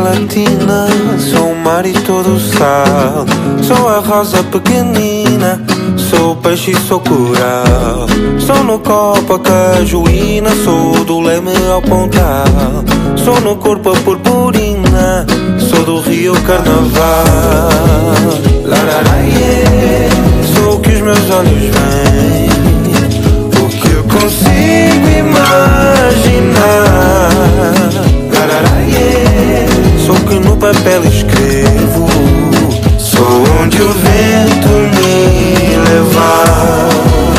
gelatina, sou o mar e todo o sal. Sou a rosa pequenina, sou peixe e sou coral. Sou no copo a cajuína, sou do Leme ao Pontal. Sou no corpo a purpurina, sou do Rio Carnaval. Lararaie, sou o que os meus olhos veem, o que eu consigo imaginar. Lararaie, sou o que no papel escrevo, sou onde o vento me levar.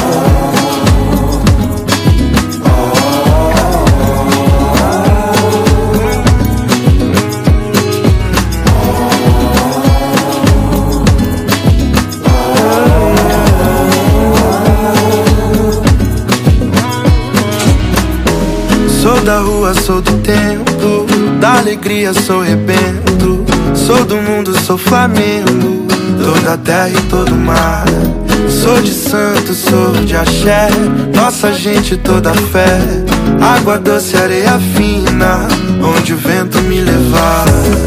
Sou da rua, sou do tempo, da alegria sou rebento. Sou do mundo, sou Flamengo, toda terra e todo mar. Sou de santo, sou de axé, nossa gente toda fé. Água doce, areia fina, onde o vento me levar.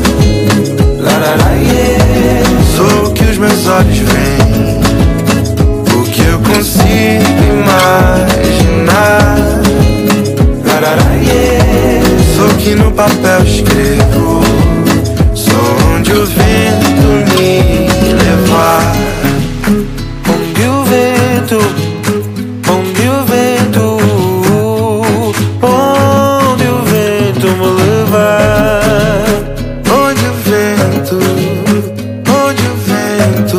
Lararaie, sou o que os meus olhos veem, o que eu consigo imaginar. Sou o que no papel escrevo, sou onde o vento me levar. Onde o vento, onde o vento, onde o vento me levar. Onde o vento, onde o vento.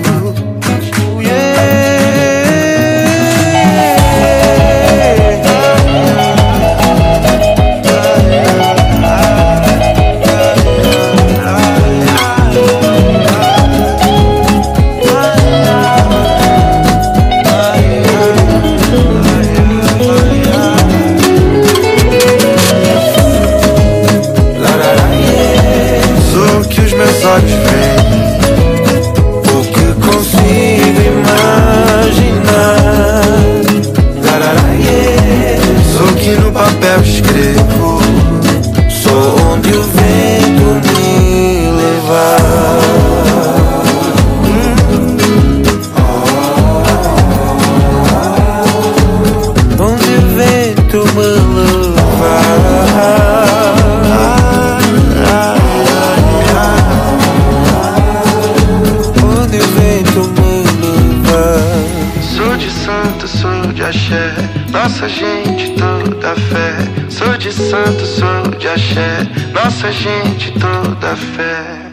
O que consigo imaginar. Sou o que no papel escrevo, sou onde o vento me levar. Onde o vento me levar. sou de santo, sou de axé, nossa gente toda fé. Sou de santo, sou de axé, nossa gente toda fé.